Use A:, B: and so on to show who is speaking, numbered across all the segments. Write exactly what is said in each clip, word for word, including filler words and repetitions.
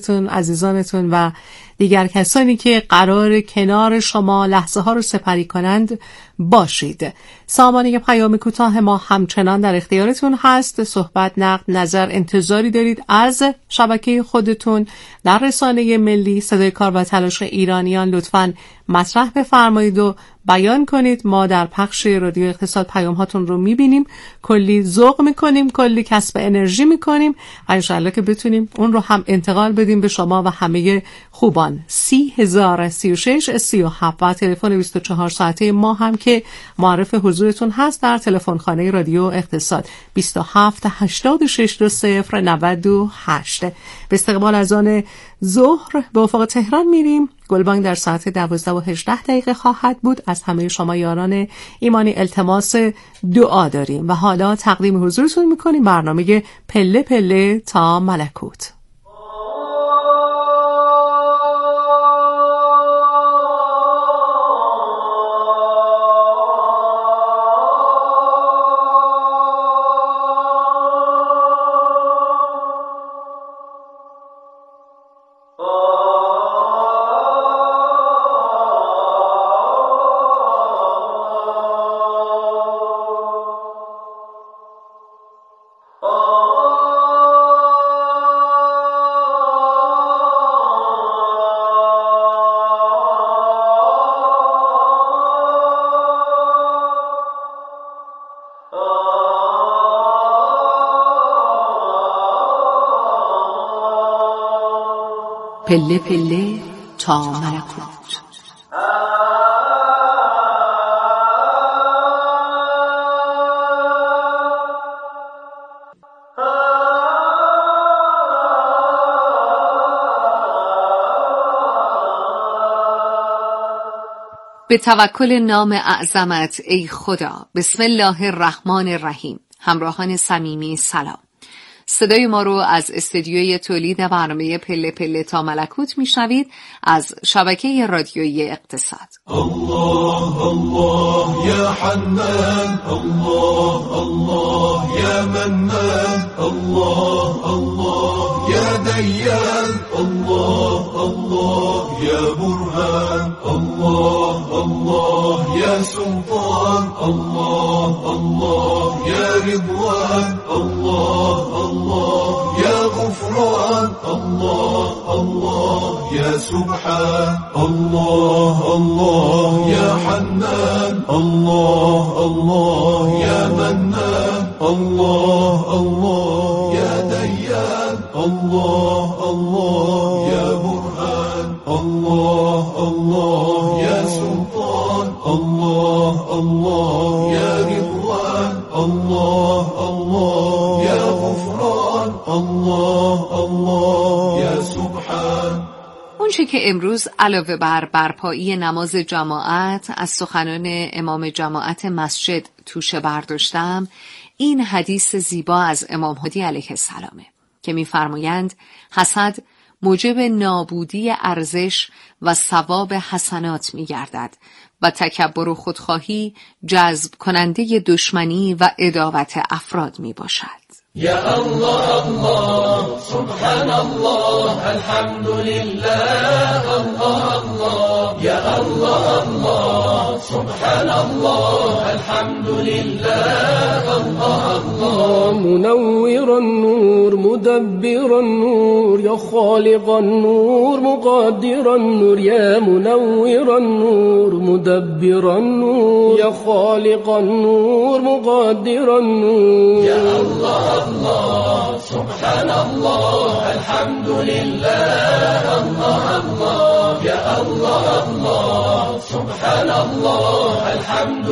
A: عزیزانتون و دیگر کسانی که قرار کنار شما لحظه ها رو سپری کنند باشید. سامانه پیام کوتاه ما همچنان در اختیارتون هست. صحبت، نقد، نظر، انتظاری دارید از شبکه خودتون در رسانه ملی صدای کار و تلاش ایرانیان، لطفاً مطرح بفرمایید و بیان کنید. ما در پخش رادیو اقتصاد پیام هاتون رو میبینیم، کلی ذوق میکنیم، کلی کسب انرژی میکنیم و انشالله که بتونیم اون رو هم انتقال بدیم به شما و همه خوبان. سی هزار سی و شش سی و هفت و تلفن بیست و چهار ساعته ما هم که معرف حضورتون هست در تلفن خانه رادیو اقتصاد بیست و هفت هشتاد و شش دو صفر نود و هشت. به استقبال از آن ظهر به افق تهران میریم. گلبانگ در ساعت دوازده و هجده دقیقه خواهد بود. از همه شما یاران ایمانی التماس دعا داریم و حالا تقدیم حضورتون میکنیم برنامه پله پله تا ملکوت. پله پله تا ملکوت. به توکل نام اعظمت ای خدا. بسم الله الرحمن الرحیم. همراهان صمیمی سلام. صدای ما رو از استودیوی تولید برنامه پله پله تا ملکوت میشنوید از شبکه رادیویی اقتصاد.
B: الله الله یا حنان، الله الله یا منان، الله الله یا دیان، الله الله یا برهان، الله الله یا سلطان، الله الله یا رضوان، الله الله یا غفران، الله الله یا سبحان، الله الله یا حنان، الله الله یا منان، الله الله یا دیان، الله الله یا برهان، الله الله یا سلطان، الله الله یا رضوان، الله الله یا غفران، الله الله یا سبحان.
A: اون چه که امروز علاوه بر برپایی نماز جماعت از سخنان امام جماعت مسجد توشه برداشتم، این حدیث زیبا از امام هادی علیه السلامه که می‌فرمایند حسد موجب نابودی ارزش و ثواب حسنات می‌گردد و تکبر و خودخواهی جذب کننده دشمنی و عداوت افراد میباشد.
B: یا الله الله سبحان الله الحمد لله، الله الله یا الله الله سبحان الله الحمد لله، الله الله
C: منور النور مدبر النور یا خالق النور مقدر النور، یا منور النور مدبر النور یا خالق النور مقدر النور،
B: یا الله الله سبحان الله الحمد لله، الله الله یا الله الله سبحان الله الحمد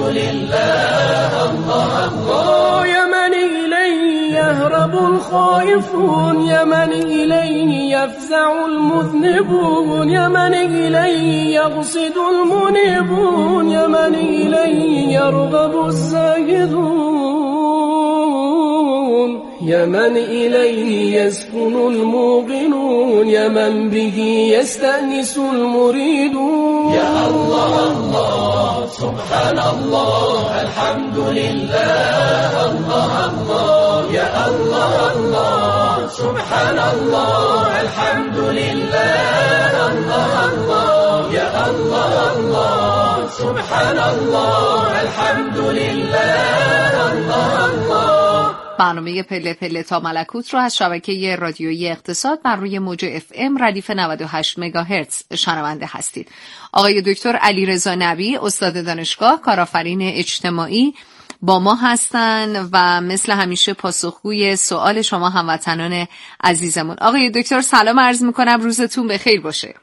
B: لله، الله الله
C: یا من الیه یهرب الخائفون، یا من الیه یفزع المذنبون، یا من الیه یقصد المنیبون، یا من الیه یرغب الزاهدون، يا من إليه يسكن الموقنون يا من به يستأنس المريدون.
B: يا الله الله سبحان الله الحمد لله الله الله يا الله الله سبحان الله الحمد لله الله الله يا الله الله سبحان الله الحمد لله الله الله.
A: برنامه پله پله تا ملکوت رو از شبکه رادیویی اقتصاد بر روی موج اف ام ردیف نود و هشت مگاهرتز شنونده هستید. آقای دکتر علیرضا نبی استاد دانشگاه کارآفرین اجتماعی با ما هستن و مثل همیشه پاسخگوی سوال شما هموطنان عزیزمون. آقای دکتر سلام عرض میکنم، روزتون بخیر باشه.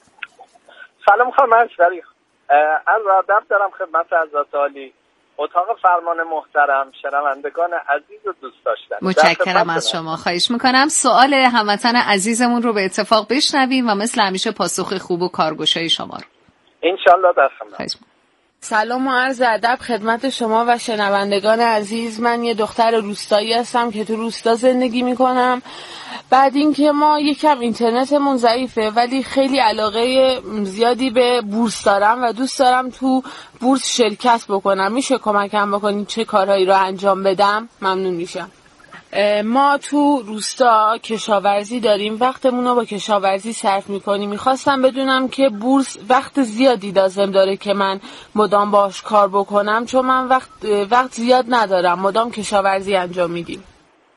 D: سلام خانم اشتری، از ادب دارم خدمت حضرت عالی، اتاق فرمان محترم، شنوندگان عزیز و دوست داشتنی.
A: متشکرم از شما. خواهش میکنم سوال هموطن عزیزمون رو به اتفاق بشنویم و مثل همیشه پاسخ خوب و کارگشای شما رو
D: انشالله در خدمت.
E: سلام و عرض ادب خدمت شما و شنوندگان عزیز. من یه دختر روستایی هستم که تو روستا زندگی میکنم. بعد اینکه ما یکم اینترنتمون ضعیفه ولی خیلی علاقه زیادی به بورس دارم و دوست دارم تو بورس شرکت بکنم. میشه کمکم بکنید چه کارهایی رو انجام بدم؟ ممنون میشم. ما تو روستا کشاورزی داریم، وقتمون رو با کشاورزی صرف میکنیم. میخواستم بدونم که بورس وقت زیادی لازم داره که من مدام باش کار بکنم، چون من وقت وقت زیاد ندارم، مدام کشاورزی انجام میدیم.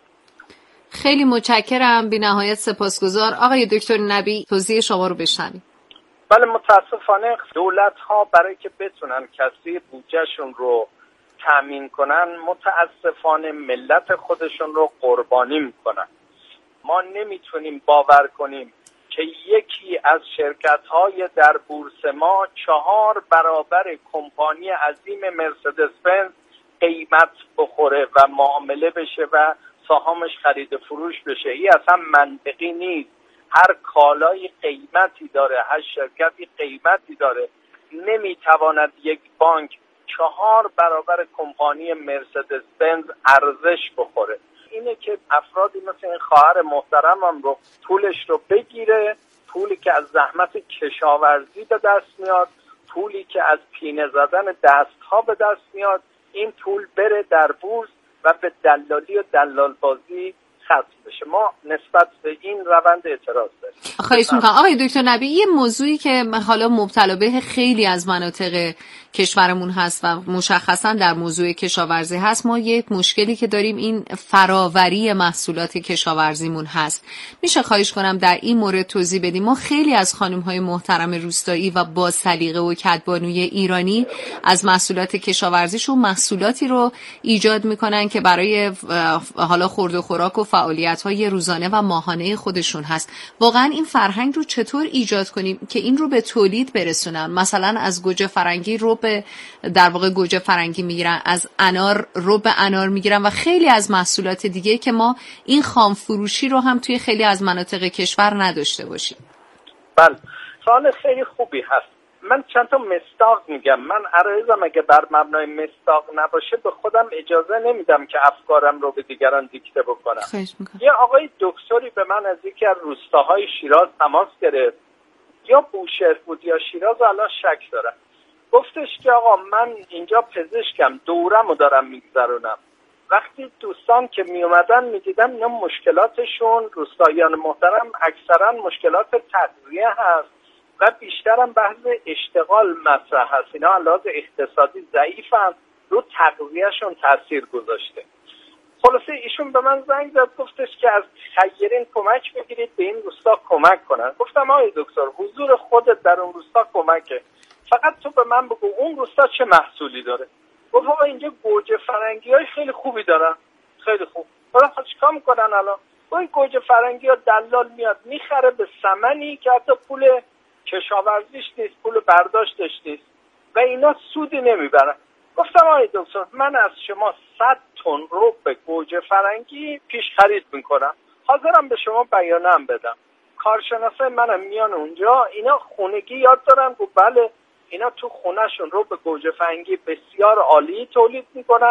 A: خیلی متشکرم، بی نهایت سپاسگزار. آقای دکتر نبی توضیح شما رو بشنویم.
D: بله، متاسفانه دولت ها برای که بتونن کسری بودجهشون رو تامین کنن متاسفانه ملت خودشون رو قربانی میکنن. ما نمیتونیم باور کنیم که یکی از شرکت‌های در بورس ما چهار برابر کمپانی عظیم مرسدس بنز قیمت بخوره و معامله بشه و سهامش خرید فروش بشه. این اصلا منطقی نیست. هر کالایی قیمتی داره، هر شرکتی قیمتی داره. نمیتواند یک بانک چهار برابر کمپانی مرسدس بنز ارزش بخوره. اینه که افرادی مثل این خواهر محترمم رو پولش رو بگیره، پولی که از زحمت کشاورزی به دست میاد، پولی که از پینه زدن دستها به دست میاد، این پول بره در بورس و به دلالی و دلال بازی خرج بشه. ما نسبت به این روند اعتراض داریم.
A: خواهش میکنم. آقای دکتر نبی، یه موضوعی که حالا مبتلا به خیلی از مناطق کشورمون هست و مشخصا در موضوع کشاورزی هست، ما یک مشکلی که داریم این فراوری محصولات کشاورزیمون هست. میشه خواهش کنم در این مورد توضیح بدیم؟ ما خیلی از خانم‌های محترم روستایی و با سلیقه و کدبانوی ایرانی از محصولات کشاورزیشون محصولاتی رو ایجاد میکنن که برای حالا خورد و خوراک و فعالیت‌های روزانه و ماهانه خودشون هست. واقعا این فرهنگ رو چطور ایجاد کنیم که این رو به تولید برسونن؟ مثلا از گوجه فرنگی رو به در واقع گوجه فرنگی میگیرن، از انار رو به انار میگیرن و خیلی از محصولات دیگه که ما این خام فروشی رو هم توی خیلی از مناطق کشور نداشته باشیم.
D: بله، سوال خیلی خوبی هست. من چند تا مصداق میگم. من عرایزم اگه بر مبنای مصداق نباشه به خودم اجازه نمیدم که افکارم رو به دیگران دیکته بکنم. یه آقای دکتری به من از یکی از روستاهای شیراز تماس گرفت، یا بوشهر بود یا شیراز، الان شک دارم. گفتش که آقا من اینجا پزشکم، دورمو دارم میگذرونم. وقتی دوستان که می اومدن می دیدم اینا مشکلاتشون، روستاییان محترم، اکثرا مشکلات تغذیه هست و بیشترم بحث اشتغال مطرح هست. اینا علاوه اقتصادی ضعیفن، رو تغذیهشون تاثیر گذاشته. خلاصه ایشون به من زنگ زد، گفتش که از خیرین کمک بگیرید به این روستا کمک کنن. گفتم آقای دکتر حضور خودت در اون روستا کمکه، فقط تو به من بگو اون روستا چه محصولی داره. گفت آقا اینجا گوجه فرنگی های خیلی خوبی دارن. خیلی خوب. حالا چیکار میکنن الان؟ اون گوجه فرنگی ها دلال میاد میخره به ثمنی که حتی پول کشاورزیش نیست، پول برداشتش نیست و اینا سودی نمیبرن. گفتم آقای دکتر من از شما صد تن رب گوجه فرنگی پیش خرید میکنم، حاضرم به شما بیانم بدم. کارشناسای منم میان اونجا، اینا خونگی یاد دارن. گفت بله اینا تو خونهشون رب گوجه فرنگی بسیار عالی تولید میکنن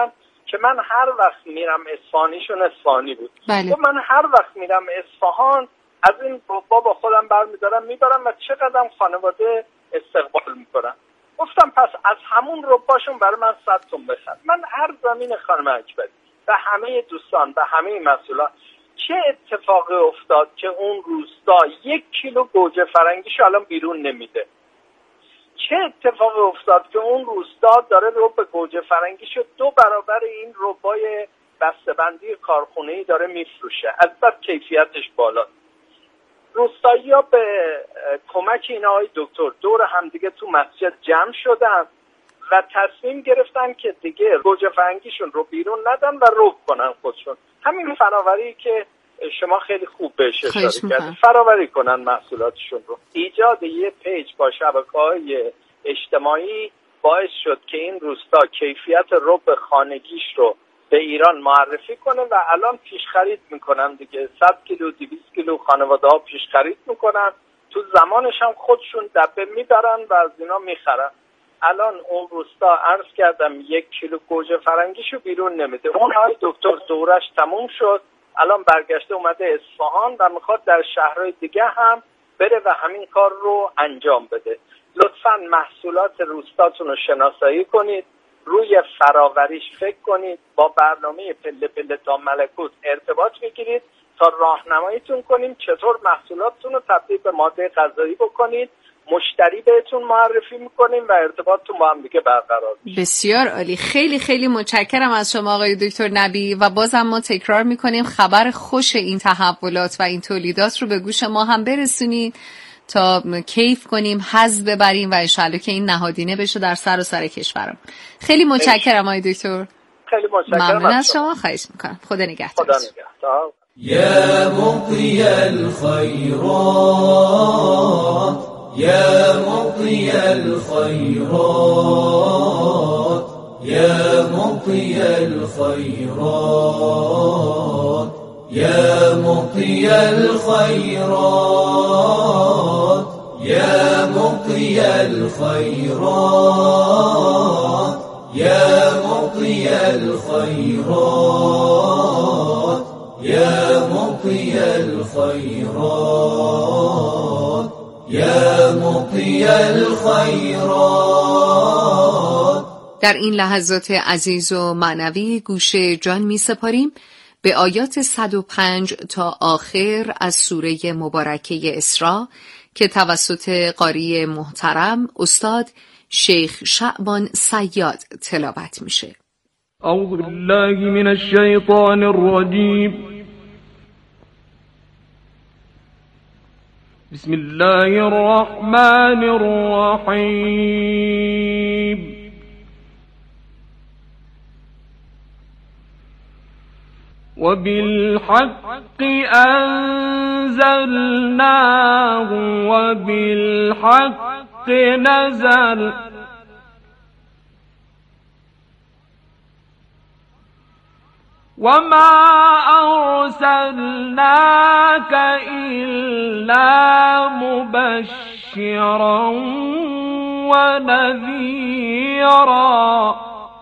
D: که من هر وقت میرم اصفهانیشون اصفهانی بود.
A: بله.
D: و من هر وقت میرم اصفهان از این ربا با خودم برمیدارم میبرم و چقدر خانواده استقبال میکنن. گفتم پس از همون رباشون برای من صد تون بخر. من هر زمین خانم اکبری و همه دوستان و همه مسئولان، چه اتفاقی افتاد که اون روستا یک کیلو گوجه فرنگیش الان بیرون نمیده؟ چه اتفاقی افتاد که اون روستا داره رب گوجه فرنگیشو دو برابر این ربای بسته‌بندی کارخونه‌ای داره میفروشه؟ البته کیفیتش بالا. روستایی‌ها به کمک این آقای دکتر دور همدیگه تو مسجد جمع شدن و تصمیم گرفتن که دیگه گوجه فرنگیشون رو بیرون ندن و رب کنن خودشون. همین فراوری که شما خیلی خوب بهش اشاره کردید، فراوری کنن محصولاتشون رو. ایجاد یه پیج با شبکه‌های اجتماعی باعث شد که این روستا کیفیت رب خانگیش رو به ایران معرفی کنه و الان پیش خرید میکنن دیگه. صد کیلو دویست کیلو خانواده ها پیش خرید میکنن، تو زمانش هم خودشون دبه میبرن و از اینا میخرن. الان اون روستا عرض کردم یک کیلو گوجه فرنگیشو بیرون نمیده. اون های دکتر دورش تموم شد، الان برگشته اومده اصفهان و میخواد در شهرهای دیگه هم بره و همین کار رو انجام بده. لطفاً محصولات روستاتون رو شناسایی کنید، روی فراوریش فکر کنید، با برنامه پله پله تا ملکوت ارتباط بگیرید تا راهنماییتون کنیم چطور محصولاتتون رو تبدیل به ماده غذایی بکنید. مشتری بهتون معرفی میکنیم و ارتباطتون با هم دیگه برقرار میشه.
A: بسیار عالی. خیلی خیلی متشکرم از شما آقای دکتر نبی و بازم ما تکرار میکنیم خبر خوش این تحولات و این تولیدات رو به گوش ما هم برسونید تا کیف کنیم، حظ ببریم و انشالله که این نهادینه بشه در سر و سر کشورم. خیلی متشکرم آقای دکتر.
D: خیلی متشکرم.
A: ممنون از شما. خواهش میکنم. خدا نگهدار.
D: خدا نگهدار.
B: يا مطي الخيرات يا مطي الخيرات يا مطي الخيرات يا مطي الخيرات يا مطي الخيرات يا مطي الخيرات يا مطي الخيرات يا مطي الخيرات.
A: در این لحظات عزیز و معنوی گوش جان می سپاریم به آیات صد و پنج تا آخر از سوره مبارکه اسراء که توسط قاری محترم استاد شیخ شعبان صیاد تلاوت میشه.
C: اعوذ بالله من الشیطان الرجیم. بسم الله الرحمن الرحیم. وبالحق أنزلناه وبالحق نزل وما أرسلناك إلا مبشرا ونذيرا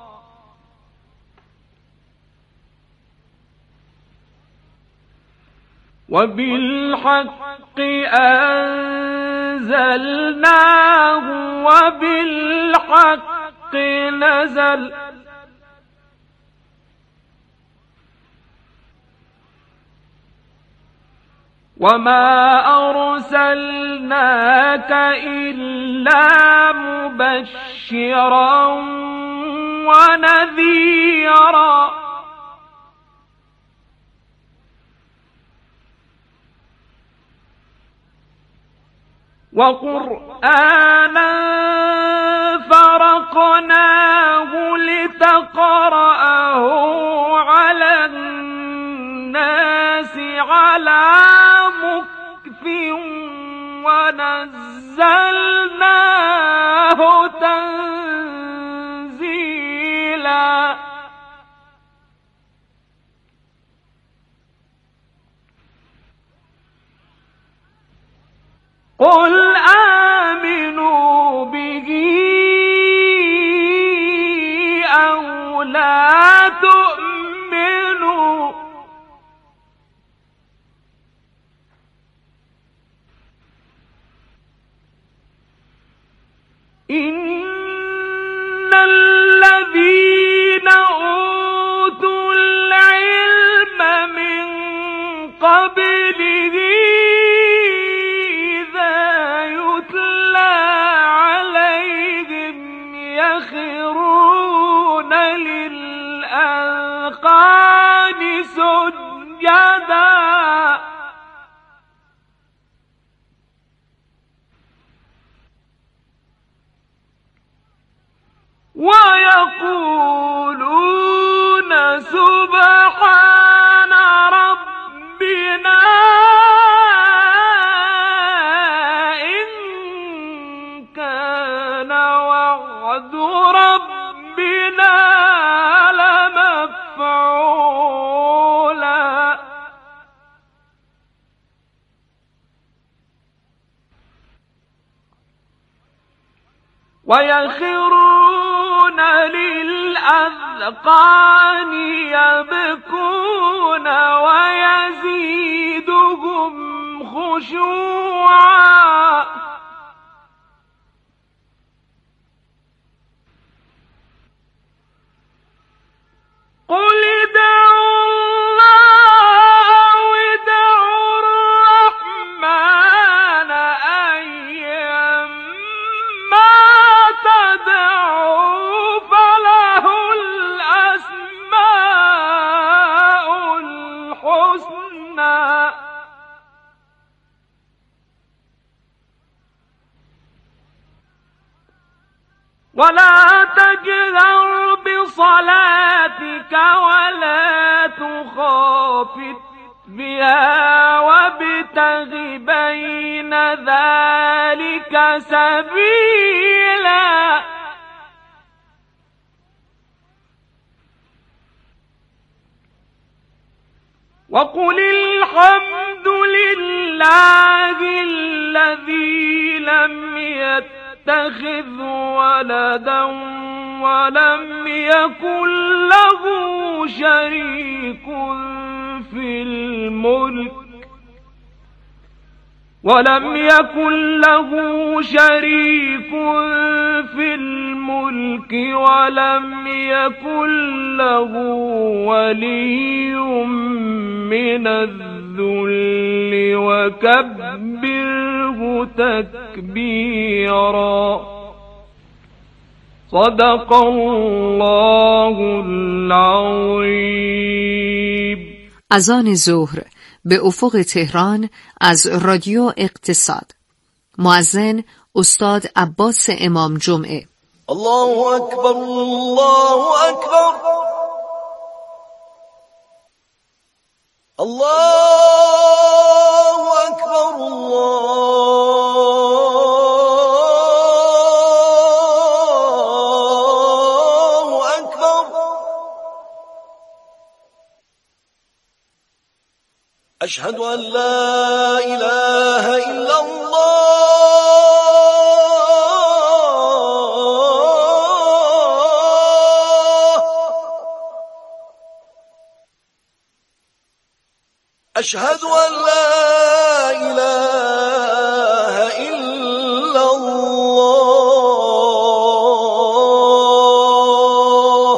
C: وبالحق أنزلناه وبالحق نزل وما أرسلناك إلا مبشرا ونذيرا وقرآنا فرقناه لتقرأه على الناس على مكث ونزلناه تنزيلا. قل آمنوا به أو لا تؤمنوا سجدا ويقولون سبحان ربنا إن كان وعد ربنا لمفعولا ويخرون للأذقان يبكون ويزيدهم خشوعا قل ادعوا الله أو ادعوا الرحمن أيما تدعوا فله الأسماء الحسنى ولا تجهر بصلاتك ولا تخافت بها وابتغ بين ذلك سبيلا وقل الحمد لله الذي لم يتخذ ولدا ولم يكن له شريك في الملك ولم يكن له شريك في الملك ولم يكن له ولي من الذل وكبره تكبيرا صدق الله العظیم.
A: اذان ظهر به افق تهران از رادیو اقتصاد. مؤذن استاد عباس امام جمعه.
B: الله اکبر الله اکبر الله اکبر الله اکبر اشهد ان لا اله الا الله أشهد أن لا إله إلا الله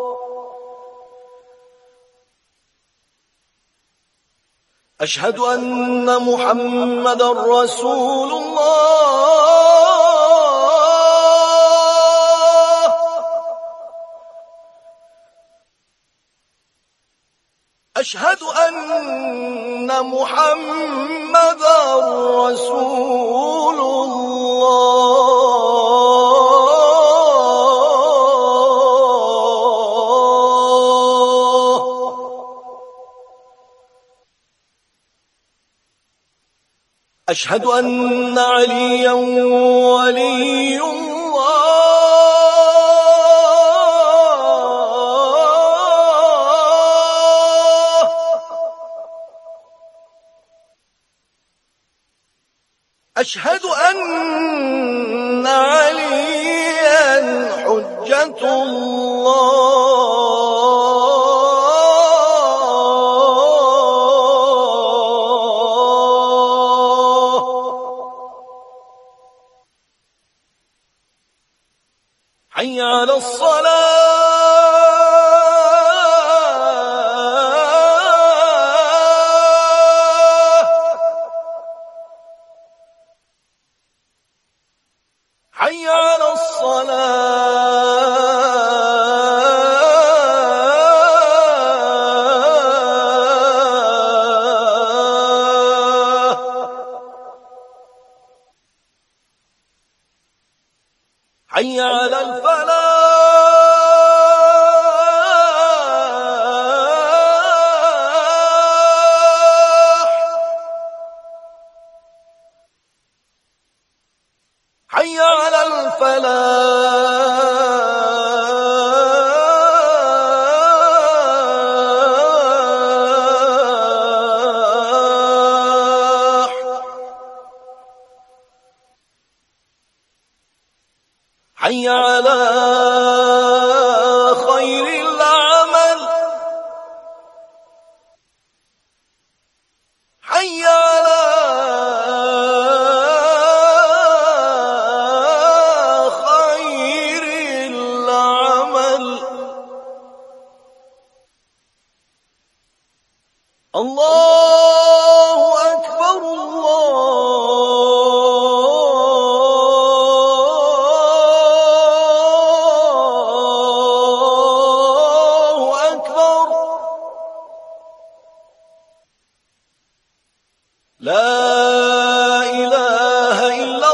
B: أشهد أن محمد رسول الله أشهد أن محمد رسول الله أشهد أن عليا ولي أشهد أن عليا حجة الله حي على الصلاة حي على الصلاة حي على الفلاح حي على الفلاح حي على خير العمل حي على خير العمل الله أكبر الله أكبر لا إله إلا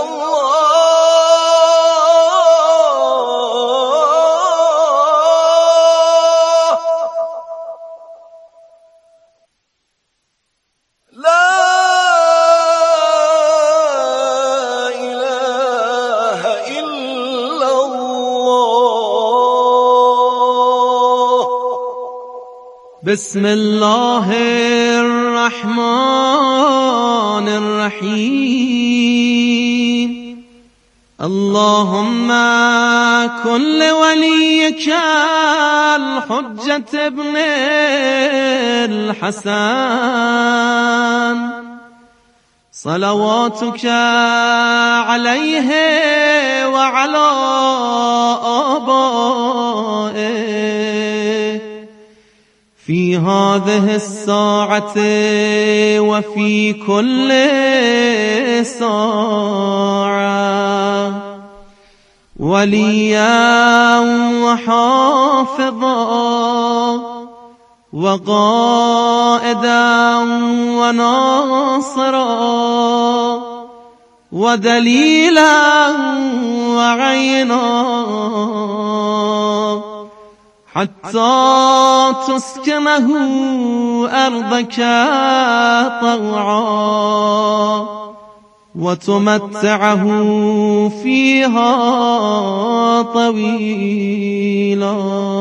B: الله لا إله إلا الله.
F: بسم الله الرحمن الرحيم. اللهم كن لوليك الحجة ابن الحسن صلواتك عليه وعلى آبائه في هذه الساعة وفي كل ساعة وليا وحافظا وقائدا وناصرا ودليلا وعينا حتى تسكنه أرضك طوعا وتمتعه فيها طويلا.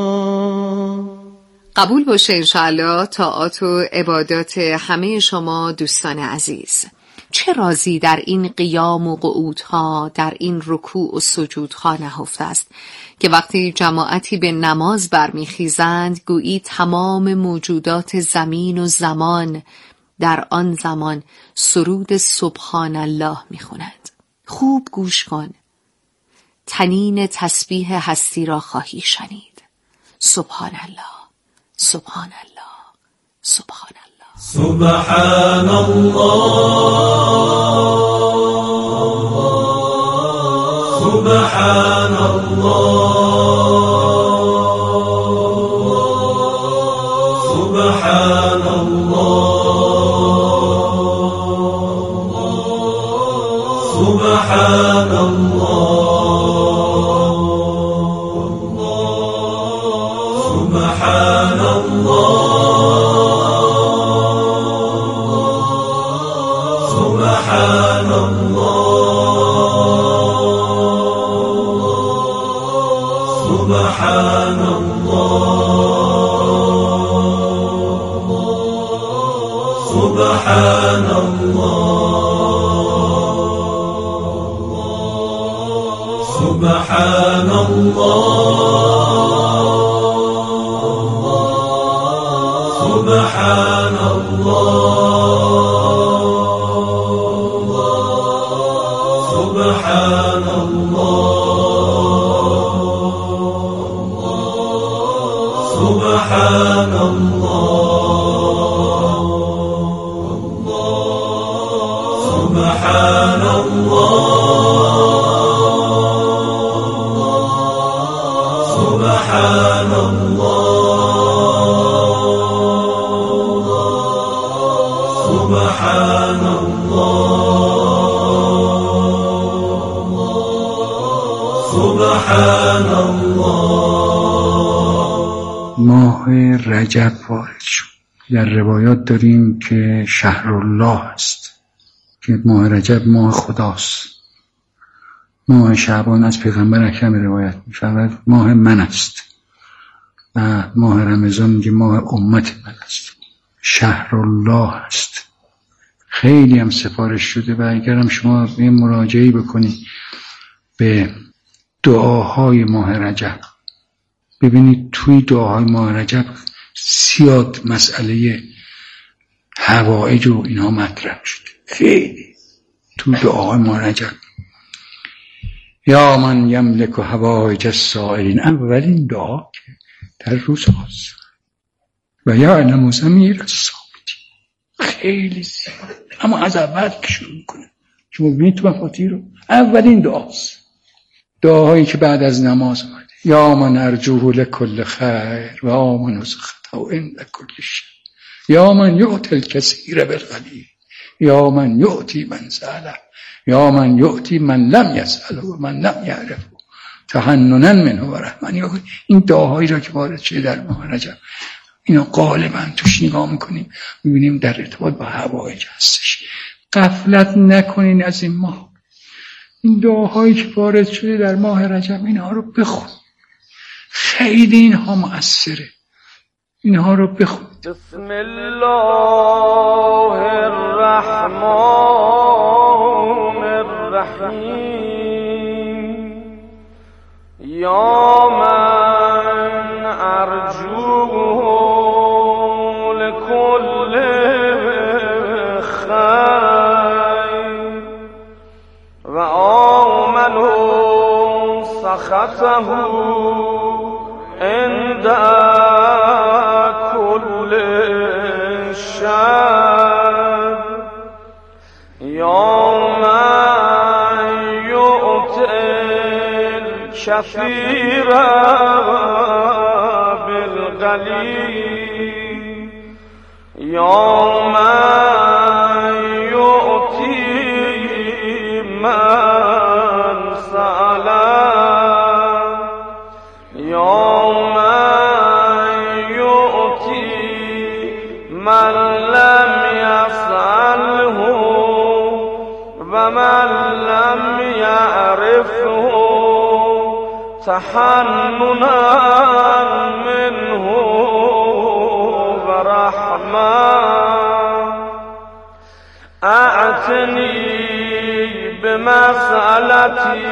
A: قبول باشه انشاءالله طاعات و عبادات همه شما دوستان عزیز. چه رازی در این قیام و قعودها، در این رکوع و سجودها نهفته است که وقتی جماعتی به نماز برمیخیزند گویی تمام موجودات زمین و زمان در آن زمان سرود سبحان الله میخونند. خوب گوش کن، تنین تسبیح هستی را خواهی شنید. سبحان الله، سبحان الله، سبحان الله،
G: سبحان الله، سبحان الله، سبحان الله، سبحان الله، سبحان الله. سبحان الله، سبحان الله، سبحان الله، سبحان الله، سبحان الله، سبحان الله، سبحان الله، سبحان الله، سبحان الله، سبحان الله، سبحان سبحان الله.
H: ماه رجب وارد شد. در روایات داریم که شهر الله است، که ماه رجب ماه خداست. ماه شعبان از پیغمبر اکرم روایت می شود ماه من است، و ماه رمضان میگه ماه امت من است، شهر الله است. خیلی هم سفارش شده و اگرم شما یه مراجعه‌ای بکنید به دعاهای ماه رجب، ببینید توی دعاهای ماه رجب زیاد مسئله حوائج و اینها مطرح شده. خیلی توی دعاهای ماه رجب، یا من یملک حوائج السائلین، اولین دعا که در روز هاست، و یعلم ضمیر الصامتین. خیلی زیاد، اما از اول که شروع کنه شما ببینید تو مفاتیح رو اولین دعاست. دعاهایی که بعد از نماز آمده، یا من ارجوه لکل خیر و آمن سخطه عند کل شر، یا من یعطی الکثیر بالقلیل، یا من یعطی من سأله، یا من یعطی من لم یسأله و من لم یعرفه تحننا منه و رحمن. این دعاهایی را که وارد شده در ماه رجب، اینا غالبا توش نگاه میکنیم میبینیم در ارتباط با حوائج هستش. غفلت نکنین از این ماه. این دعاهایی که وارد شده در ماه رجب، اینها رو بخون، خیلی اینها مؤثره. اینها رو بخون.
C: بسم الله الرحمن الرحیم. یا من ارجوه لکل خیر و آمن سخطه عند كل شر. یا من یعطی الکثیر بالقلیل، یا من یعطی من سأله، یا من لم يسأله و من لم يعرفه تحننا منه و رحمة. اعتني بمسألتي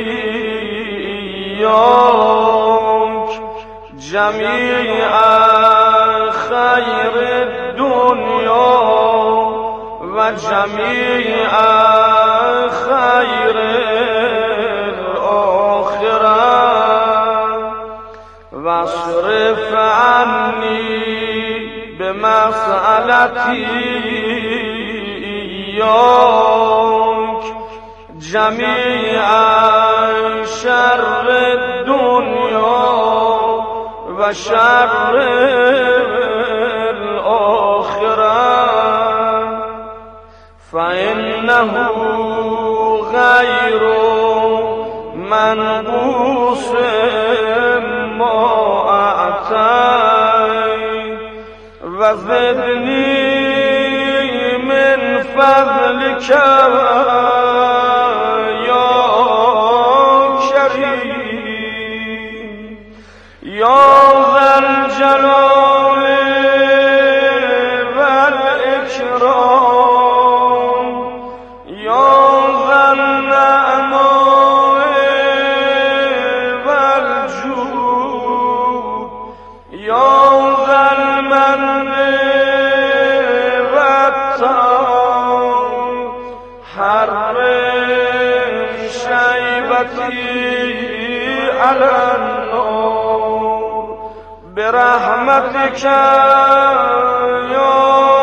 C: إياك جميع خير الدنيا و جميع خير الآخرة، واصرف عني بمسألتي إياك جميع شر الدنيا و شر الآخرة، فإنه غير منقوص ما أعطيت، وزدني من فضلك يا كريم يا ذا الجلال والإكرام، يا ذا النعماء والجود، يا ذا المن والتقوى، حرم شيبتي على النار برحمتك يا